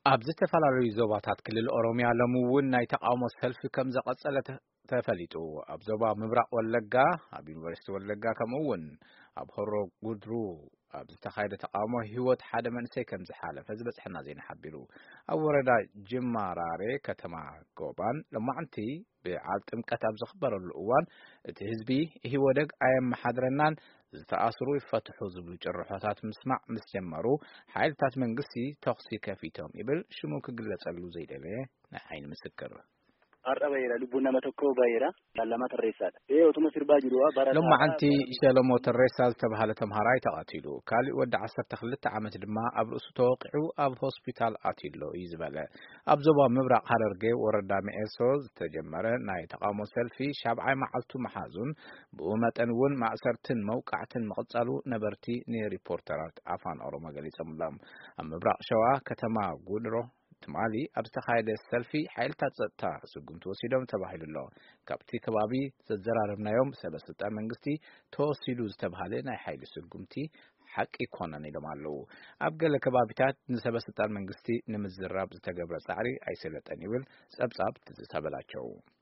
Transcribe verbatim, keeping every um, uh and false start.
ኣብዚ ተፈላለዩ ዞባታት ክልል ኦሮሚያ ለምውን ናይ ተቃውሞ ሰልፊ ከም ዘቐጸለ ተፈሊጡ ኣብ ዞባ ምብራቅ ወለጋ ኣብ ዩኒቨርሲቲ ወለጋ ከምኡውን ኣብ ሆሮ ጉድሩ ኣብ ዝተኻየደ ተቃውሞ ህይወት ሓደ መንእሰይ ከም ዝሓለፈ ዝበጽሐና ዜና ሓቢሩ ኣብ ወረዳ ጅማራሬ ከተማ ጎባን ለማዓንቲ ብዓል ጥምቀት ኣብ ዝኽበረሉ እዋን እቲ ህዝቢ ህይወደግ ኣየመሓድረናን ዝተኣስሩ ይፈትሑ ዝብሉ ጭርሖታት ምስማዕ ምስ ጀመሩ ሓይልታት መንግስቲ ተኽሲ ከፊቶም ይብል ሽሙ ክግለጸሉ ዘይደለየ ናይ ዓይኒ ምስክር አርጣባይራ ልቡና መተኮ ባይራ ለማ ተሬሳለ እይ ኦቶማ ሲርባ ጅሩዋ ባራ ለማዓንቲ ሸለሞ ተሬሳል ተባሃለ ተምሃራይ ተቃቲሉ ካሊ ወደ ዓሰርተ ክልተ ዓመት ድማ ኣብ ርእሱ ተወቂዑ ኣብ ሆስፒታል አቲሎ ይዝበለ ኣብ ዞባ ምብራቅ ሐረርጌ ወረዳ መኤሶ ዝተጀመረ ናይ ተቃውሞ ሰልፊ ሻብዓይ መዓልቱ መሓዙን ብመጠንውን ማእሰርትን መውቃዕትን መቅጸሉ ነበርቲ ንሪፖርተራት አፋን ኦሮሞ ገሊጾምሎም ኣብ ምብራቅ ሸዋ ከተማ ጉድሮ ትማሊ ኣብ ዝተኻየደ ሰልፊ ሓይልታት ጸጥታ ስጉምቲ ወሲዶም ተባሂሉሎ ካብቲ ከባቢ ዘዘራረብናዮም ሰበስልጣን መንግስቲ ተወሲዱ ዝተባሃለ ናይ ሓይሊ ስጉምቲ ሓቂ ኮነን ኢሎም ኣለዉ ኣብ ገለ ከባቢታት ንሰበስልጣን መንግስቲ ንምዝራብ ዝተገብረ ጻዕሪ ኣይሰለጠን ይብል ጸብጻብ ትዝተበላቸው